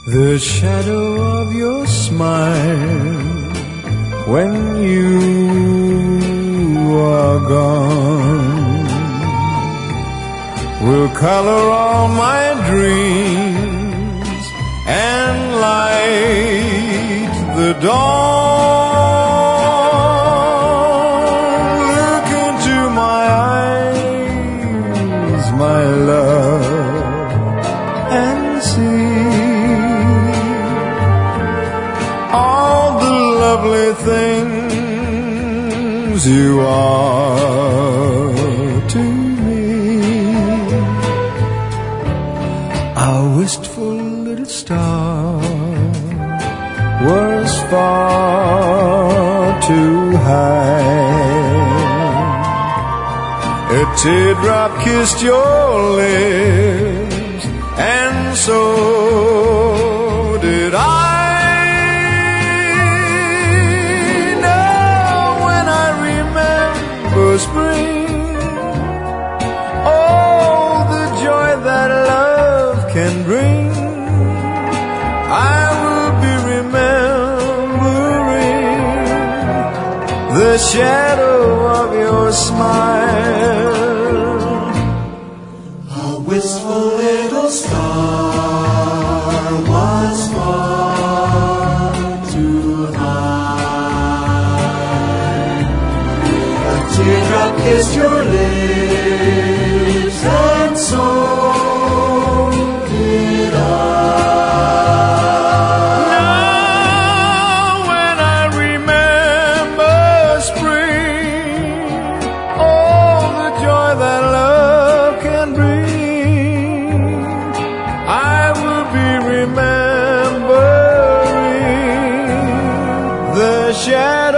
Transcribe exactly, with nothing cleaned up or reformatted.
The shadow of your smile when you are gone will color all my dreams and light the dawn. Look into my eyes, my love, and see all the lovely things you are to me. Our wistful little star was far too high. A teardrop kissed your lips, and so did I. Spring, oh, the joy that love can bring. I will be remembering the shadow of your smile. A wistful little star was far too high. A teardrop kissed your lips, and so did I. Now when I remember spring, oh, the joy that love can bring, I will be remembering the shadow